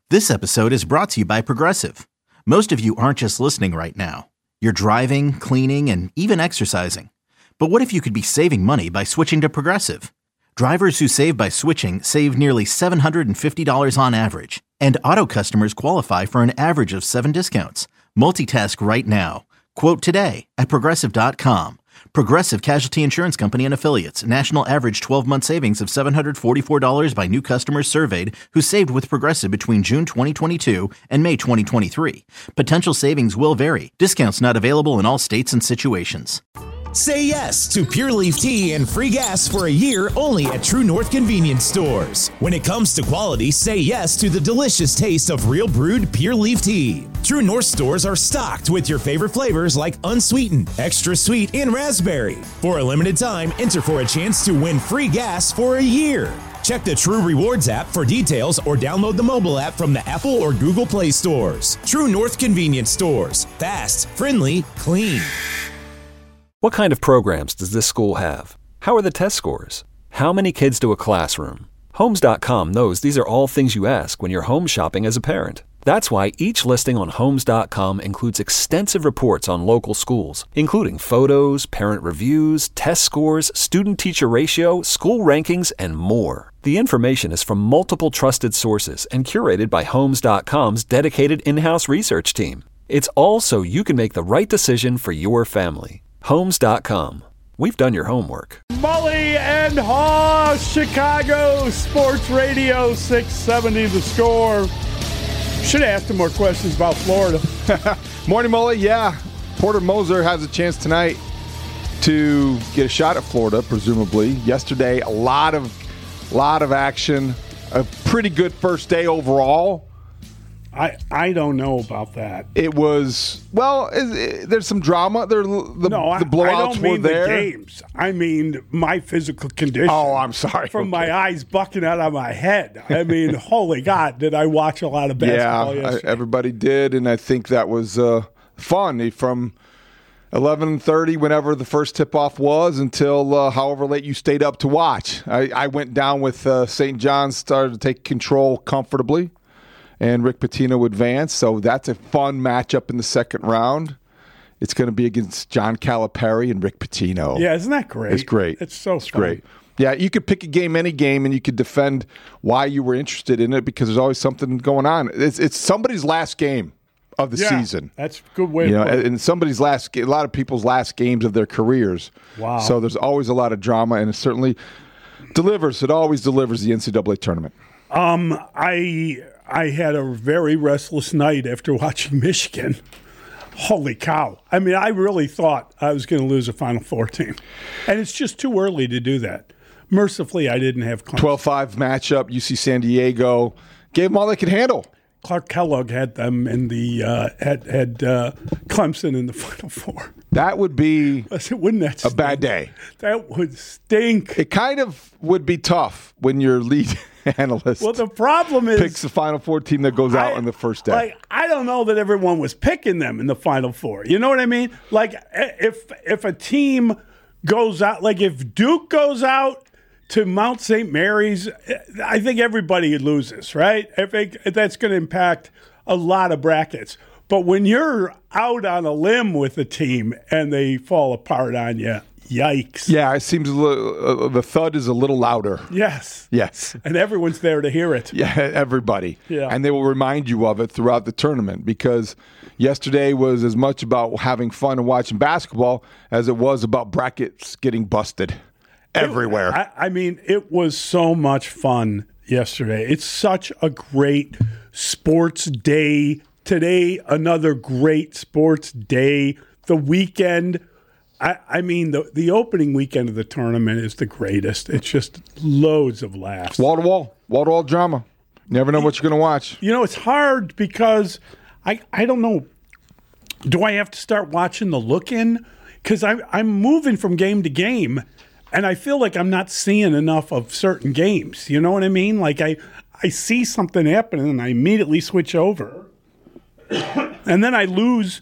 This episode is brought to you by Progressive. Most of you aren't just listening right now. You're driving, cleaning, and even exercising. But what if you could be saving money by switching to Progressive? Drivers who save by switching save nearly $750 on average. And auto customers qualify for an average of 7 discounts. Multitask right now. Quote today at Progressive.com. Progressive Casualty Insurance Company and Affiliates. National average 12-month savings of $744 by new customers surveyed who saved with Progressive between June 2022 and May 2023. Potential savings will vary. Discounts not available in all states and situations. Say yes to Pure Leaf Tea and free gas for a year only at True North Convenience Stores. When it comes to quality, say yes to the delicious taste of real brewed Pure Leaf Tea. True North stores are stocked with your favorite flavors like unsweetened, extra sweet, and raspberry. For a limited time, enter for a chance to win free gas for a year. Check the True Rewards app for details or download the mobile app from the Apple or Google Play stores. True North Convenience Stores. Fast, friendly, clean. What kind of programs does this school have? How are the test scores? How many kids do a classroom? Homes.com knows these are all things you ask when you're home shopping as a parent. That's why each listing on Homes.com includes extensive reports on local schools, including photos, parent reviews, test scores, student-teacher ratio, school rankings, and more. The information is from multiple trusted sources and curated by Homes.com's dedicated in-house research team. It's all so you can make the right decision for your family. Homes.com. We've done your homework. Mully and Haw, Chicago Sports Radio 670 The Score. Should have asked him more questions about Florida. Morning, Mully. Yeah, Porter Moser has a chance tonight to get a shot at Florida, presumably. Yesterday, a lot of action. A pretty good first day overall. I don't know about that. It was, well, there's some drama. The blowouts I don't mean were there. The games. I mean my physical condition. Oh, I'm sorry. From my eyes bucking out of my head. I mean, holy God, did I watch a lot of basketball yesterday. Everybody did, and I think that was fun from 11:30, whenever the first tip-off was, until however late you stayed up to watch. I went down with St. John's, started to take control comfortably, and Rick Pitino advanced. So that's a fun matchup in the second round. It's going to be against John Calipari and Rick Pitino. Yeah, isn't that great? It's great. It's so fun. Great. Yeah, you could pick a game, any game, and you could defend why you were interested in it because there's always something going on. It's somebody's last game of the season. That's a good way to put it. And somebody's a lot of people's last games of their careers. Wow. So there's always a lot of drama, and it certainly delivers. It always delivers the NCAA tournament. I had a very restless night after watching Michigan. Holy cow. I mean, I really thought I was going to lose a Final Four team. And it's just too early to do that. Mercifully, I didn't have Clemson. 12-5 matchup, UC San Diego. Gave them all they could handle. Clark Kellogg had them in the had Clemson in the Final Four. That would be wouldn't that a bad day. That would stink. It kind of would be tough when your lead analyst the problem is picks the Final Four team that goes out on the first day. I don't know that everyone was picking them in the Final Four. You know what I mean? Like if a team goes out, like if Duke goes out to Mount St. Mary's, I think everybody loses, right? I think that's going to impact a lot of brackets. But when you're out on a limb with a team and they fall apart on you, yikes. Yeah, it seems the thud is a little louder. Yes. And everyone's there to hear it. Yeah, everybody. Yeah. And they will remind you of it throughout the tournament because yesterday was as much about having fun and watching basketball as it was about brackets getting busted. Everywhere. I mean, it was so much fun yesterday. It's such a great sports day. Today, another great sports day. The weekend, I mean, the opening weekend of the tournament is the greatest. It's just loads of laughs. Wall-to-wall drama. Never know what you're going to watch. You know, it's hard because I don't know. Do I have to start watching the look-in? Because I'm moving from game to game, and I feel like I'm not seeing enough of certain games. You know what I mean? Like I see something happening, and I immediately switch over. And then I lose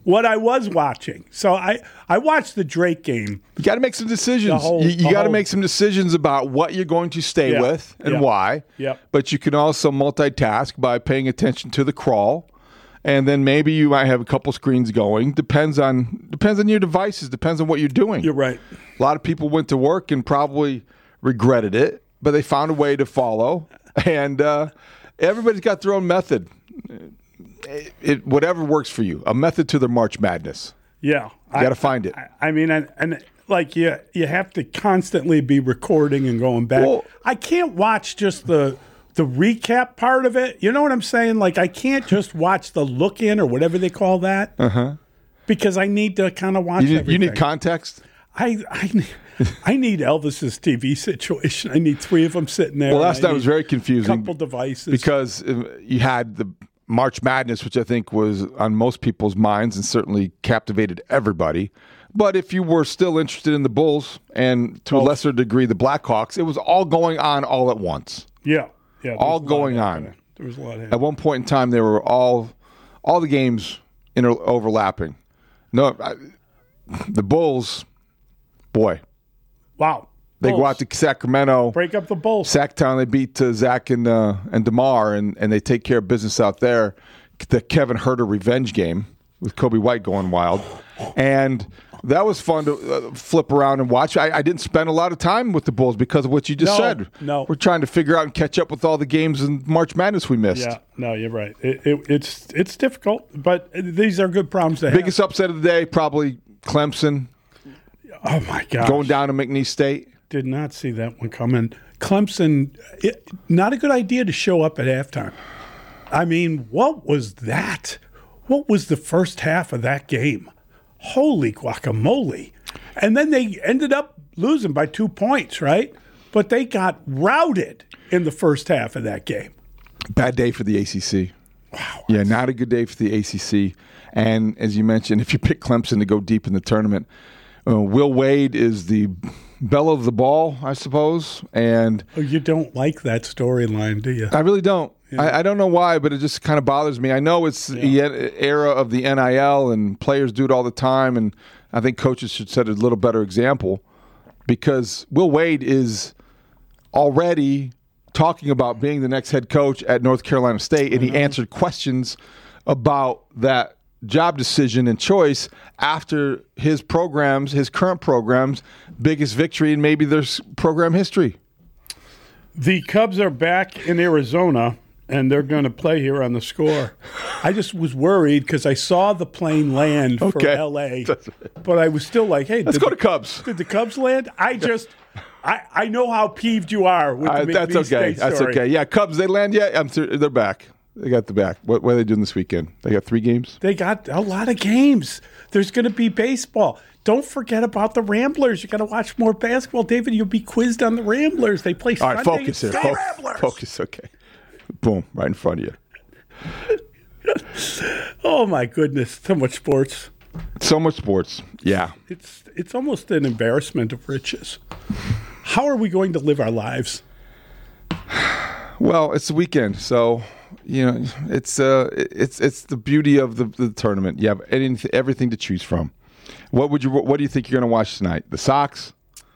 what I was watching. So I watched the Drake game. You got to make some decisions. You got to make some decisions about what you're going to stay with and why. Yep. But you can also multitask by paying attention to the crawl. And then maybe you might have a couple screens going. Depends on your devices. Depends on what you're doing. You're right. A lot of people went to work and probably regretted it, but they found a way to follow. And everybody's got their own method. Whatever works for you. A method to the March Madness. Yeah. You got to find it. I mean, and like you have to constantly be recording and going back. Well, I can't watch just the recap part of it. You know what I'm saying? Like, I can't just watch the look in or whatever they call that. Because I need to kind of watch everything. You need context? I need Elvis's TV situation. I need 3 of them sitting there. Well, last night was very confusing. A couple devices. Because you had the March Madness, which I think was on most people's minds and certainly captivated everybody. But if you were still interested in the Bulls and to a lesser degree the Blackhawks, it was all going on all at once. Yeah. All going on. There was a lot happening. At one point in time, they were all the games overlapping. No, the Bulls, boy. Wow. They Bulls. go out to Sacramento. Break up the Bulls. Sacktown, they beat Zach and DeMar, and they take care of business out there. The Kevin Huerter revenge game with Kobe White going wild. And that was fun to flip around and watch. I didn't spend a lot of time with the Bulls because of what you just said. No. We're trying to figure out and catch up with all the games in March Madness we missed. Yeah, no, you're right. It's difficult, but these are good problems to have. Biggest upset of the day, probably Clemson. Oh, my gosh. Going down to McNeese State. Did not see that one coming. Clemson, not a good idea to show up at halftime. I mean, what was that? What was the first half of that game? Holy guacamole. And then they ended up losing by 2 points, right? But they got routed in the first half of that game. Bad day for the ACC. Wow. Yeah, not a good day for the ACC. And as you mentioned, if you pick Clemson to go deep in the tournament, Will Wade is the belle of the ball, I suppose. And you don't like that storyline, do you? I really don't. Yeah. I don't know why, but it just kind of bothers me. I know it's the era of the NIL and players do it all the time, and I think coaches should set a little better example because Will Wade is already talking about being the next head coach at North Carolina State, and he answered questions about that job decision and choice after his current program's biggest victory in maybe their program history. The Cubs are back in Arizona, and they're going to play here on the Score. I just was worried because I saw the plane land for L.A., but I was still like, hey, let's go to Cubs. Did the Cubs land? I know how peeved you are with the that's okay. State That's story. okay. Yeah, Cubs, they land yet? They're back. They got the back. What are they doing this weekend? They got 3 games? They got a lot of games. There's going to be baseball. Don't forget about the Ramblers. You got to watch more basketball. David, you'll be quizzed on the Ramblers. They play Sunday. All right, focus here. Ramblers. Focus, okay. Boom, right in front of you. Oh, my goodness. So much sports. So much sports, yeah. It's almost an embarrassment of riches. How are we going to live our lives? Well, it's the weekend, so it's the beauty of the tournament. You have everything to choose from. What do you think you're going to watch tonight? The Sox?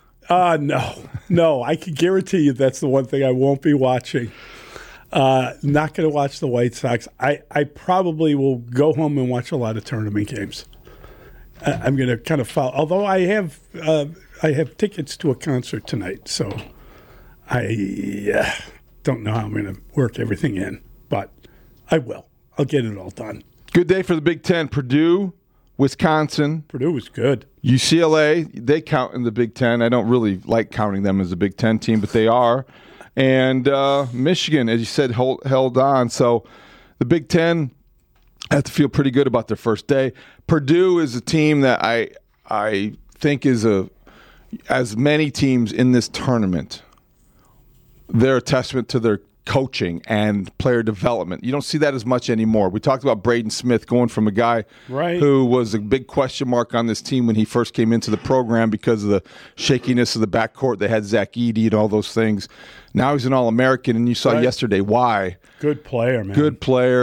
No. I can guarantee you that's the one thing I won't be watching. Not going to watch the White Sox. I probably will go home and watch a lot of tournament games. I'm going to kind of follow. Although I have tickets to a concert tonight, so I don't know how I'm going to work everything in, but I will. I'll get it all done. Good day for the Big Ten. Purdue, Wisconsin. Purdue was good. UCLA, they count in the Big Ten. I don't really like counting them as a Big Ten team, but they are. And Michigan, as you said, held on. So the Big Ten have to feel pretty good about their first day. Purdue is a team that I think is as many teams in this tournament, they're a testament to their coaching and player development. You don't see that as much anymore. We talked about Braden Smith going from a guy who was a big question mark on this team when he first came into the program because of the shakiness of the backcourt. They had Zach Edey and all those things. Now he's an All-American, and you saw yesterday why. Good player, man. Good player.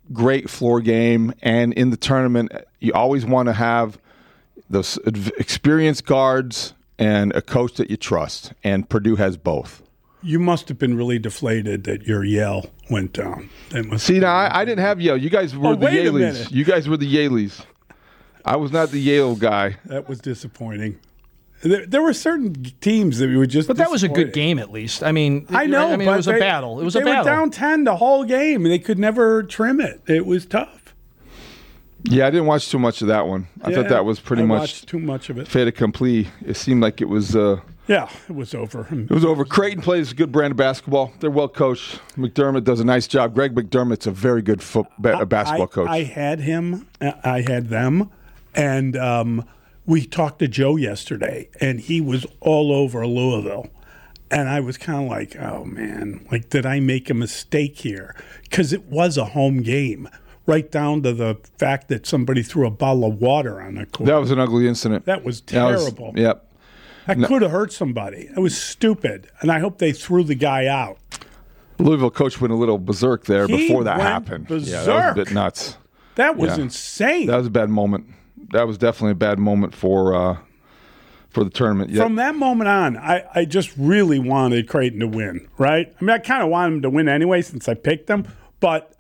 great floor game, and in the tournament, you always want to have those experienced guards and a coach that you trust, and Purdue has both. You must have been really deflated that your Yale went down. See, now I didn't have Yale. You guys were the wait a Yaleys. minute. You guys were the Yaleys. I was not the Yale guy. That was disappointing. There were certain teams that we were just. But that was a good disappointed. game, at least. I mean, I know. but it was a battle. It was a battle. They were down 10 the whole game, and they could never trim it. It was tough. Yeah, I didn't watch too much of that one. I thought that was pretty I much watched too much of it. fait accompli. It seemed like it was. Yeah, it was over. It was over. Creighton plays a good brand of basketball. They're well coached. McDermott does a nice job. Greg McDermott's a very good basketball coach. I had him. I had them, and we talked to Joe yesterday, and he was all over Louisville. And I was kind of like, oh, man, like, did I make a mistake here? Because it was a home game, right down to the fact that somebody threw a bottle of water on the court. That was an ugly incident. That was terrible. Yep. That could have hurt somebody. It was stupid. And I hope they threw the guy out. Louisville coach went a little berserk there He before that went happened. berserk. Yeah, that was a bit nuts. That was Yeah. insane. That was a bad moment. That was definitely a bad moment for the tournament. From that moment on, I just really wanted Creighton to win, right? I mean, I kind of wanted them to win anyway since I picked them, but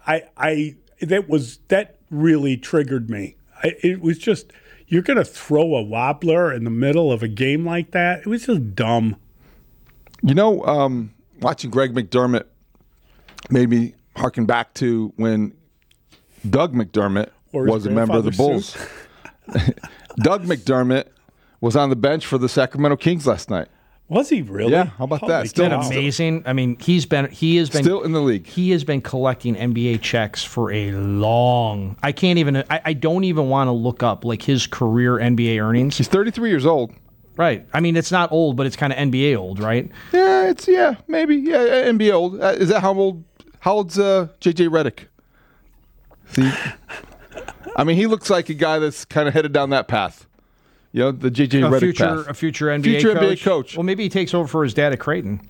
that really triggered me. It was just, you're going to throw a wobbler in the middle of a game like that? It was just dumb. You know, watching Greg McDermott made me harken back to when Doug McDermott Or his was a member of the grandfather Bulls. Doug McDermott was on the bench for the Sacramento Kings last night. Was he really? Yeah, how about that? Holy Still- cow. Amazing. I mean, he has been Still in the league. He has been collecting NBA checks for a long. I can't even. I don't even want to look up like his career NBA earnings. He's 33 years old. Right. I mean, it's not old, but it's kind of NBA old, right? Yeah, maybe. Yeah, NBA old. Is that how old? How old's JJ Redick? See, I mean, he looks like a guy that's kind of headed down that path. You know, the JJ Redick path. A future NBA Future coach. NBA coach. Well, maybe he takes over for his dad at Creighton.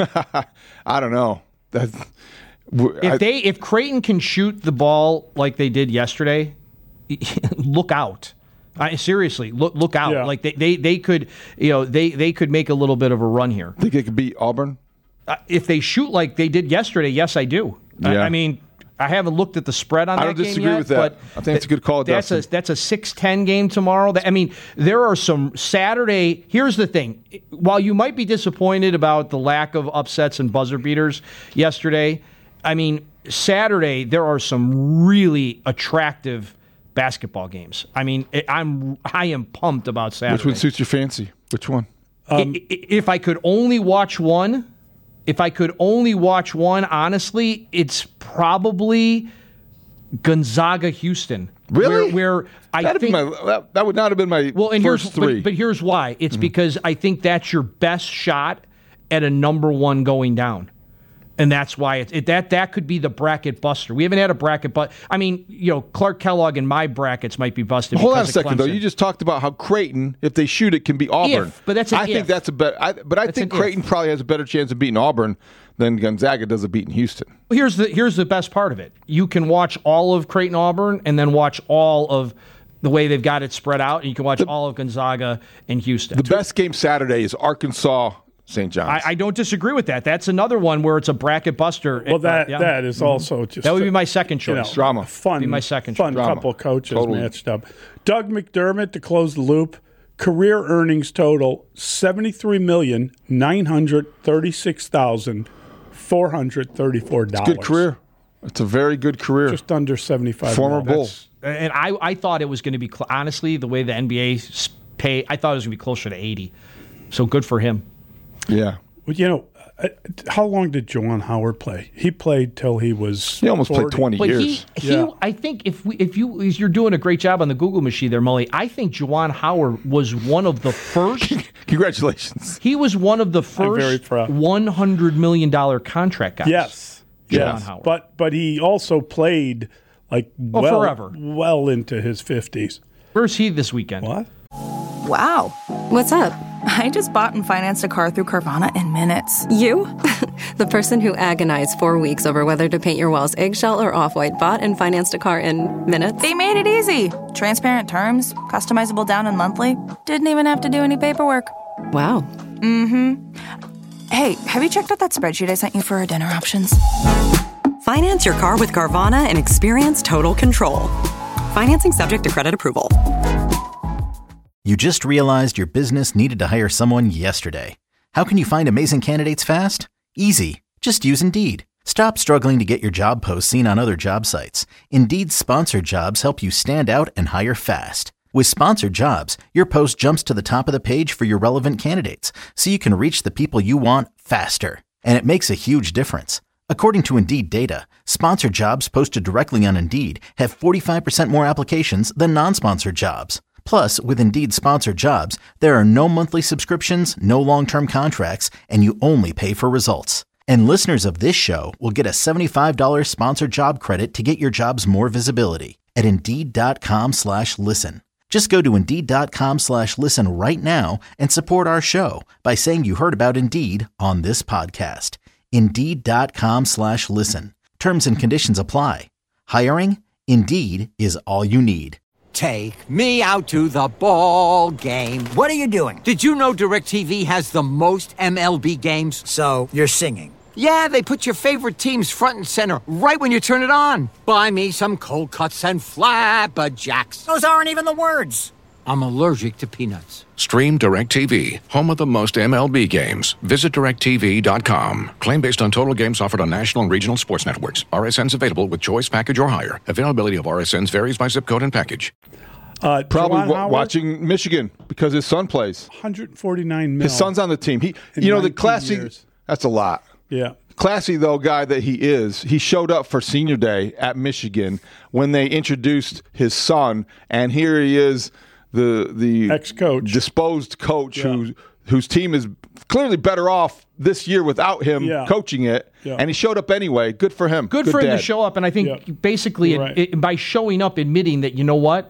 I don't know. If Creighton can shoot the ball like they did yesterday, look out. Seriously, look out. Yeah. Like they could, they could make a little bit of a run here. Think they could beat Auburn? If they shoot like they did yesterday, yes, I do. Yeah. I mean, I haven't looked at the spread on that game I don't disagree yet, with that. but I think it's a good call, That's Dustin. that's a 6-10 game tomorrow. I mean, there are some Saturday. Here's the thing: while you might be disappointed about the lack of upsets and buzzer beaters yesterday, I mean, Saturday there are some really attractive basketball games. I mean, I am pumped about Saturday. Which one suits your fancy? Which one? If I could only watch one, honestly, it's probably Gonzaga Houston. Really? Where I That'd think be that would not have been my first three. But here's why. It's because I think that's your best shot at a number one going down. And that's why that could be the bracket buster. We haven't had a bracket, but I mean, Clark Kellogg and my brackets might be busted. Hold on a because of second, though. Clemson. You just talked about how Creighton, if they shoot it, can beat Auburn. But that's an I think if. that's a better. But I think an Creighton if. probably has a better chance of beating Auburn than Gonzaga does of beating Houston. Here's the best part of it. You can watch all of Creighton Auburn and then watch all of the way they've got it spread out, and you can watch all of Gonzaga and Houston. The best game Saturday is Arkansas St. John's. I don't disagree with that. That's another one where it's a bracket buster. Well, that is also just That would be my second choice. Drama. Fun, Be my second fun drama. couple coaches Totally. matched up. Doug McDermott to close the loop. Career earnings total $73,936,434. Good career. It's a very good career. Just under 75. Former Bull. And I thought it was going to be, honestly, the way the NBA pay, I thought it was going to be closer to 80. So good for him. Yeah. Well, how long did Juwan Howard play? He played till he was. He almost 40. played 20 But years. I think if you're doing a great job on the Google machine there, Mully. I think Juwan Howard was one of the first. Congratulations. He was one of the very first proud. $100 million contract guys. Yes. Juwan Howard. But he also played forever. well into his 50s. Where's he this weekend? What? Wow. What's up? I just bought and financed a car through Carvana in minutes. You? The person who agonized 4 weeks over whether to paint your walls eggshell or off-white bought and financed a car in minutes? They made it easy. Transparent terms, customizable down and monthly. Didn't even have to do any paperwork. Wow. Mm-hmm. Hey, have you checked out that spreadsheet I sent you for our dinner options? Finance your car with Carvana and experience total control. Financing subject to credit approval. You just realized your business needed to hire someone yesterday. How can you find amazing candidates fast? Easy. Just use Indeed. Stop struggling to get your job posts seen on other job sites. Indeed's sponsored jobs help you stand out and hire fast. With sponsored jobs, your post jumps to the top of the page for your relevant candidates, so you can reach the people you want faster. And it makes a huge difference. According to Indeed data, sponsored jobs posted directly on Indeed have 45% more applications than non-sponsored jobs. Plus, with Indeed sponsored jobs, there are no monthly subscriptions, no long-term contracts, and you only pay for results. And listeners of this show will get a $75 sponsored job credit to get your jobs more visibility at Indeed.com/listen. Just go to Indeed.com/listen right now and support our show by saying you heard about Indeed on this podcast. Indeed.com/listen. Terms and conditions apply. Hiring? Indeed is all you need. Take me out to the ball game. What are you doing? Did you know DirecTV has the most MLB games? So, you're singing. Yeah, they put your favorite teams front and center right when you turn it on. Buy me some cold cuts and flapjacks. Those aren't even the words. I'm allergic to peanuts. Stream DirecTV, home of the most MLB games. Visit DirecTV.com. Claim based on total games offered on national and regional sports networks. RSNs available with choice package or higher. Availability of RSNs varies by zip code and package. Probably watching Michigan because his son plays. 149 mil. His son's on the team. The classy. Years. That's a lot. Yeah. Classy, though, guy that he is, he showed up for senior day at Michigan when they introduced his son, and here he is, the ex-coach, disposed coach whose team is clearly better off this year without him coaching it, and he showed up anyway. Good for him. Good for him to show up, and I think basically by showing up, admitting that, you know what,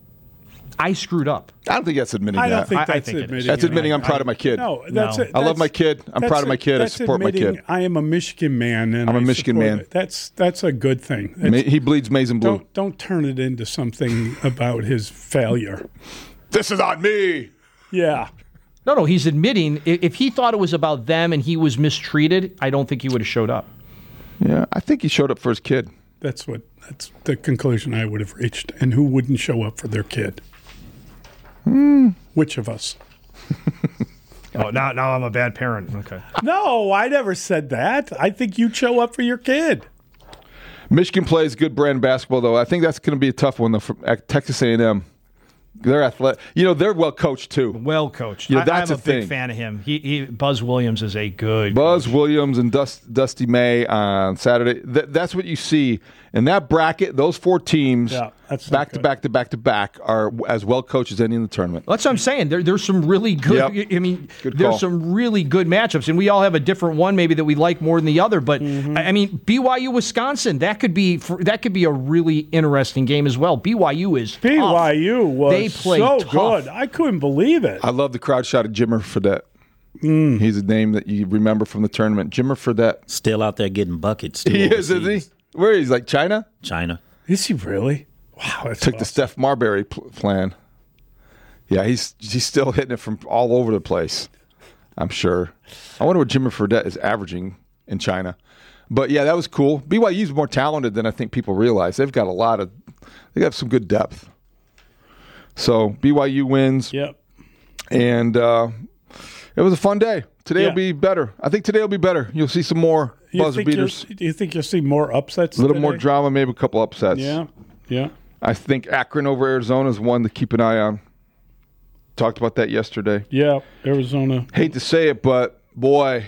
I screwed up. I don't think that's admitting I that. don't think that's admitting. That's admitting I'm proud of my kid. No, that's it. I love my kid. I'm proud of my kid. I support my kid. I am a Michigan man, and I'm a Michigan man. That's a good thing. He bleeds maize and blue. Don't turn it into something about his failure. This is on me. Yeah. No, he's admitting if he thought it was about them and he was mistreated, I don't think he would have showed up. Yeah, I think he showed up for his kid. That's the conclusion I would have reached. And who wouldn't show up for their kid? Which of us? Oh, now I'm a bad parent. Okay. No, I never said that. I think you'd show up for your kid. Michigan plays good brand basketball, though. I think that's going to be a tough one, though, for Texas A&M. They're athletic. They're well coached too. Well coached. That's I'm a big fan of him. Buzz Williams is a good Buzz coach. Williams and Dusty May on Saturday. That's what you see in that bracket. Those four teams, back to back, are as well coached as any in the tournament. That's what I'm saying. There's some really good. Yep. I mean, good there's call. some really good matchups, and we all have a different one maybe that we like more than the other. But I mean, BYU Wisconsin, that could be a really interesting game as well. BYU is tough. Was play so tough. good. I couldn't believe it. I love the crowd shot at Jimmer Fredette. He's a name that you remember from the tournament. Jimmer Fredette. Still out there getting buckets. He is, isn't he? Where is he? Like China? China. Is he really? Wow. That's Took the Steph Marbury plan. Yeah, he's still hitting it from all over the place, I'm sure. I wonder what Jimmer Fredette is averaging in China. But, yeah, that was cool. BYU's more talented than I think people realize. They have some good depth. So BYU wins. Yep. And it was a fun day. Today will be better. I think today will be better. You'll see some more buzzer beaters. Do you think you'll see more upsets? A little more drama, maybe a couple upsets. Yeah. I think Akron over Arizona is one to keep an eye on. Talked about that yesterday. Yeah, Arizona. Hate to say it, but boy,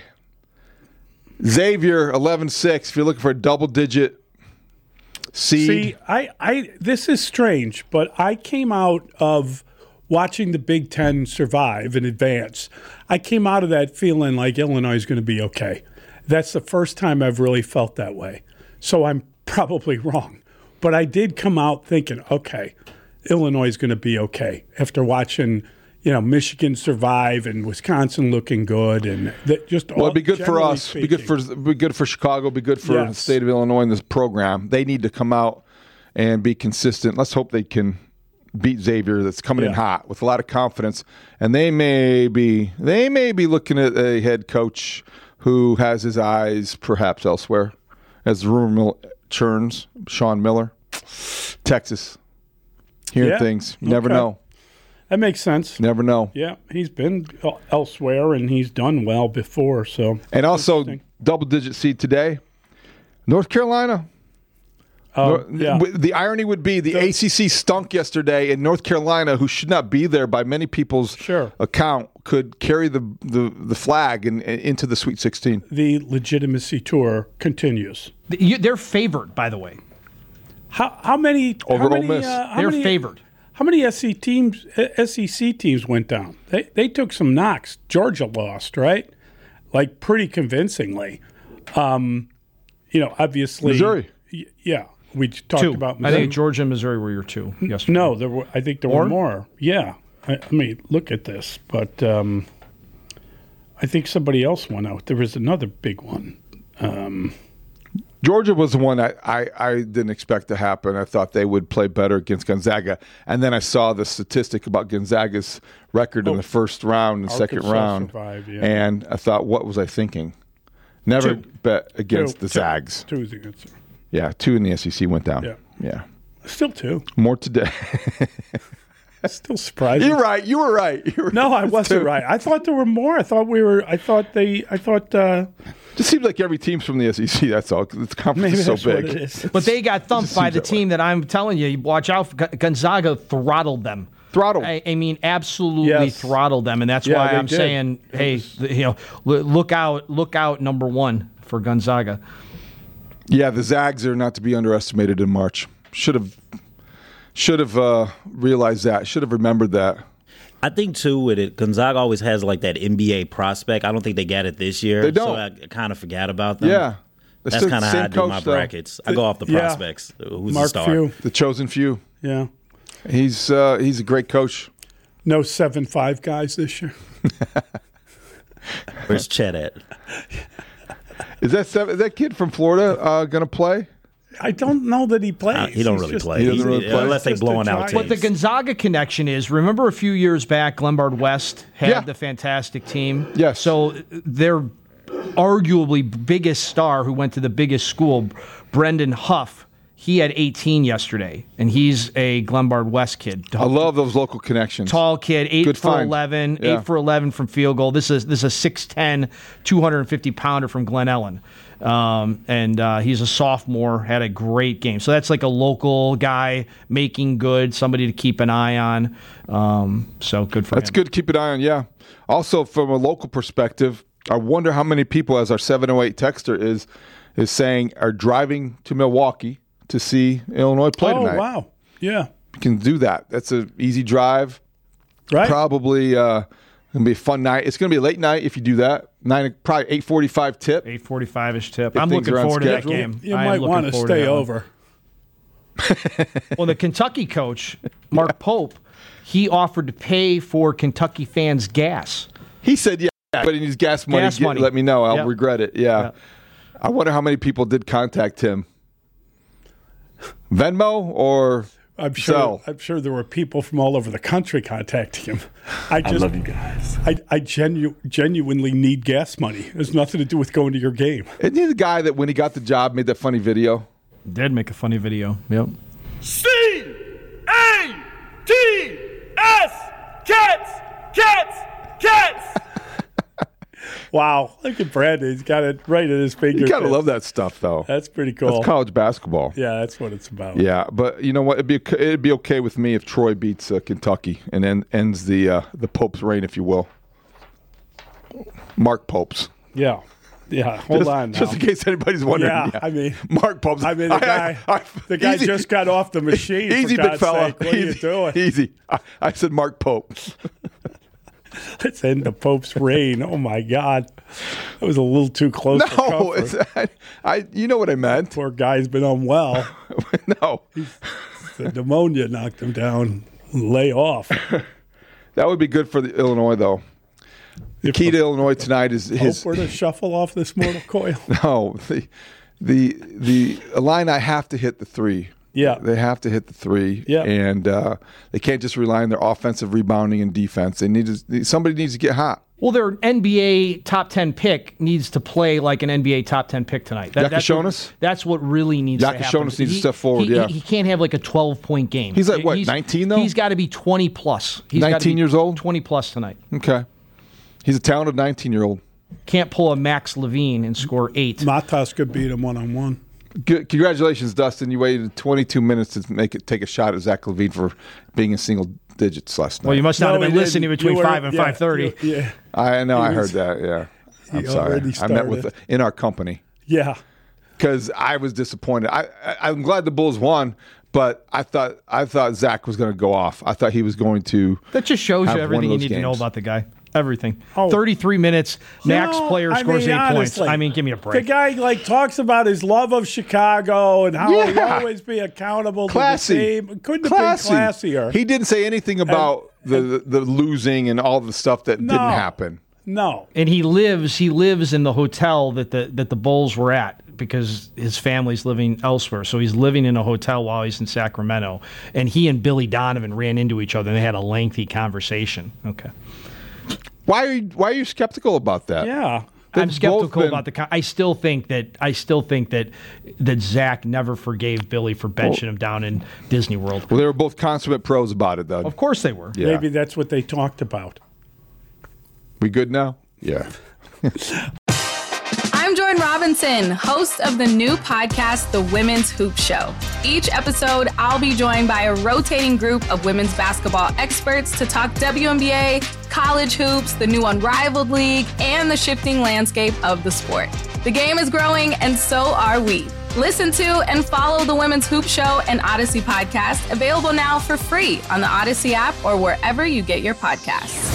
Xavier 11-6. If you're looking for a double-digit seed. See, I this is strange, but I came out of watching the Big Ten survive and advance. I came out of that feeling like Illinois is going to be okay. That's the first time I've really felt that way. So I'm probably wrong. But I did come out thinking, okay, Illinois is going to be okay after watching, Michigan survive and Wisconsin looking good, and it'd be good for us. Be good for Chicago. Be good for the state of Illinois in this program. They need to come out and be consistent. Let's hope they can beat Xavier, that's coming in hot with a lot of confidence. And they may be looking at a head coach who has his eyes perhaps elsewhere, as the rumor churns. Sean Miller, Texas, hearing things. You never know. That makes sense. Never know. Yeah, he's been elsewhere, and he's done well before. So, and also double-digit seed today, North Carolina. The irony would be the ACC stunk yesterday, and North Carolina, who should not be there by many people's account, could carry the flag into the Sweet 16. The legitimacy tour continues. They're favored, by the way. How many? Over Ole Miss. They're favored. How many SEC teams went down? They took some knocks. Georgia lost, right? Like pretty convincingly. Obviously Missouri. Yeah, we talked about Missouri. I think Georgia and Missouri were your two yesterday. No, I think there were more. Yeah. I mean, look at this. But I think somebody else went out. There was another big one. Georgia was the one I didn't expect to happen. I thought they would play better against Gonzaga. And then I saw the statistic about Gonzaga's record in the first round and second round. Survived, and I thought, what was I thinking? Never bet against the Zags. Two is against them. Yeah, 2 in the SEC went down. Yeah. Still 2. More today. Still surprising. You're right. You were right. No, I wasn't right. I thought there were more. I thought just seems like every team's from the SEC. That's all. The conference is so big. What it is. But they got thumped by the team that I'm telling you. Watch out. Gonzaga throttled them. I mean, absolutely throttled them, and that's why I'm saying, hey, look out, number one for Gonzaga. Yeah, the Zags are not to be underestimated in March. Should have realized that. Should have remembered that. I think, too, with it, Gonzaga always has like that NBA prospect. I don't think they got it this year. They don't. So I kind of forgot about them. Yeah. That's kind of how I do my brackets. I go off the prospects. Who's Mark the star? Few. The chosen few. Yeah. He's a great coach. No 7'5" guys this year. Where's Chet at? Is that kid from Florida going to play? I don't know that he plays. He doesn't really play. He doesn't really play. Unless they're blowing out teams. What the Gonzaga connection is, remember a few years back, Glenbard West had the fantastic team? Yes. So their arguably biggest star who went to the biggest school, Brendan Huff, he had 18 yesterday, and he's a Glenbard West kid. I love those local connections. Tall kid, 8 Good for find. 11, Yeah. 8 for 11 from field goal. This is a 6'10", 250-pounder from Glen Ellen. And he's a sophomore, had a great game. So that's like a local guy making good, somebody to keep an eye on. So good for him. That's good to keep an eye on, yeah. Also, from a local perspective, I wonder how many people, as our 708 texter is saying, are driving to Milwaukee to see Illinois play tonight. Oh, wow. Yeah. You can do that. That's an easy drive. Right. Probably going to be a fun night. It's going to be a late night if you do that. Probably 8:45 tip. 8:45-ish tip. If I'm things looking are on forward to that schedule. game. You might want to stay over. Well, the Kentucky coach, Mark Pope, he offered to pay for Kentucky fans' gas. He said, yeah, but he needs gas money. Let me know. I'll regret it. Yeah. I wonder how many people did contact him. Venmo or I'm Zelle? sure there were people from all over the country contacting him. I love you guys. I genuinely need gas money. It has nothing to do with going to your game. Isn't he the guy that when he got the job made that funny video? Did make a funny video. Yep. C-A-T-S! Cats! Wow. Look at Brandon. He's got it right at his fingertips. You gotta love that stuff, though. That's pretty cool. That's college basketball. Yeah, that's what it's about. Yeah, but you know what? It'd be okay with me if Troy beats Kentucky and then ends the Pope's reign, if you will. Mark Pope's. Yeah. Yeah, hold on now. Just in case anybody's wondering. Yeah, I mean, Mark Pope's. I mean, the guy easy, just got off the machine. Easy, for big God's fella. sake. What are you doing? Easy. I said Mark Pope. Let's end the Pope's reign. Oh, my God. That was a little too close No, for comfort. you know what I meant. Poor guy's been unwell. No. The pneumonia knocked him down. Lay off. That would be good for the Illinois, though. The key to Illinois tonight is his. Hope we're to shuffle off this mortal coil. No, the Illini have to hit the three. Yeah, they have to hit the three. Yeah, and they can't just rely on their offensive rebounding and defense. They need somebody needs to get hot. Well, their NBA top 10 pick needs to play like an NBA top 10 pick tonight. That's what really needs to happen. Yakashonis needs to step forward, He can't have like a 12-point game. He's like, 19 though? He's got to be 20-plus. He's 19 years old? 20-plus tonight. Okay. He's a talented 19-year-old. Can't pull a Max Levine and score 8. Matas could beat him one-on-one. Congratulations, Dustin. You waited 22 minutes to take a shot at Zach LaVine for being in single digits last night. Well, you must not have been listening between 5 and 5:30. Yeah. I know. I heard that. Yeah. I'm sorry. I met in our company. Yeah. Because I was disappointed. I'm glad the Bulls won, but I thought Zach was going to go off. I thought he was going to. That just shows you everything you need to know about the guy. Everything. 33 minutes, max player scores 8 points. I mean, give me a break. The guy talks about his love of Chicago and how he'll always be accountable to the team. Couldn't have been classier. He didn't say anything about the losing and all the stuff that didn't happen. No. And he lives in the hotel that the Bulls were at because his family's living elsewhere. So he's living in a hotel while he's in Sacramento. And he and Billy Donovan ran into each other and they had a lengthy conversation. Okay. Why are you skeptical about that? Yeah. I'm skeptical about I still think that Zach never forgave Billy for benching him down in Disney World. Well, they were both consummate pros about it, though. Of course they were. Yeah. Maybe that's what they talked about. We good now? Yeah. I'm Jordan Robinson, host of the new podcast, The Women's Hoop Show. Each episode, I'll be joined by a rotating group of women's basketball experts to talk WNBA, college hoops, the new Unrivaled League, and the shifting landscape of the sport. The game is growing, and so are we. Listen to and follow The Women's Hoop Show and Odyssey podcast, available now for free on the Odyssey app or wherever you get your podcasts.